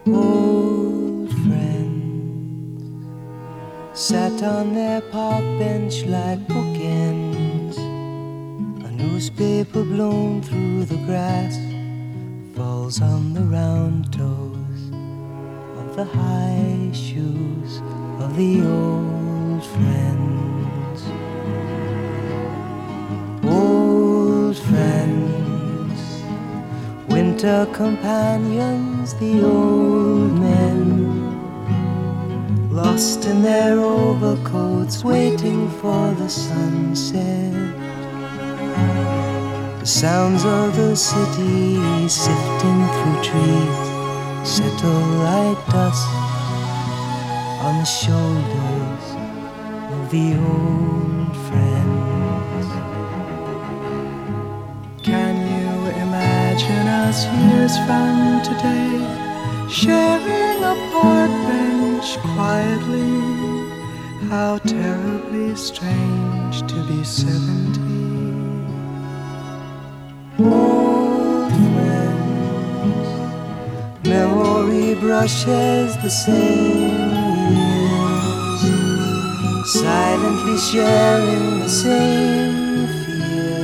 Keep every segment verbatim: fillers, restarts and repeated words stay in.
Old friends sat on their park bench like bookends. A newspaper blown through the grass falls on the round toes of the high shoes of the old friends. Old friends, winter companions, the old men, lost in their overcoats, waiting for the sunset. The sounds of the city sifting through trees settle like dust on the shoulders of the old friends. Can you imagine us years from today, sharing a park bench quietly? How terribly strange to be seventy. Old friends, memory brushes the same years, silently sharing the same fear.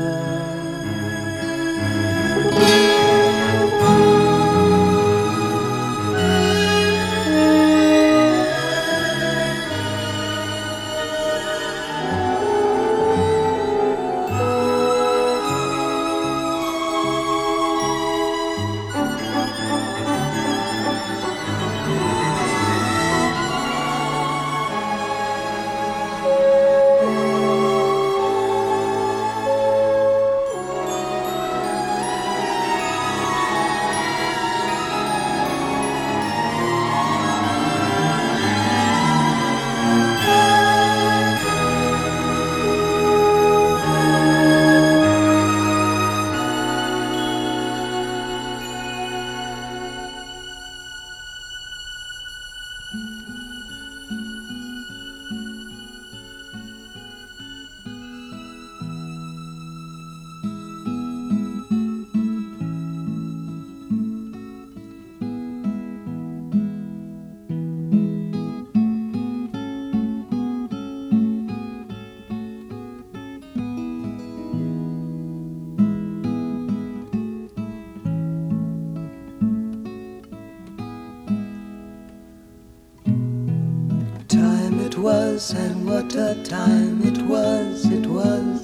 Was, and what a time it was, it was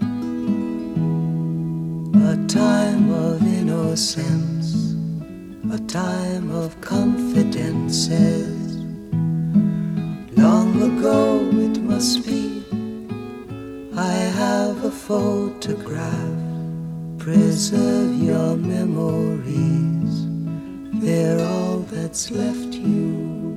a time of innocence, a time of confidences. Long ago it must be, I have a photograph. Preserve your memories, they're all that's left you.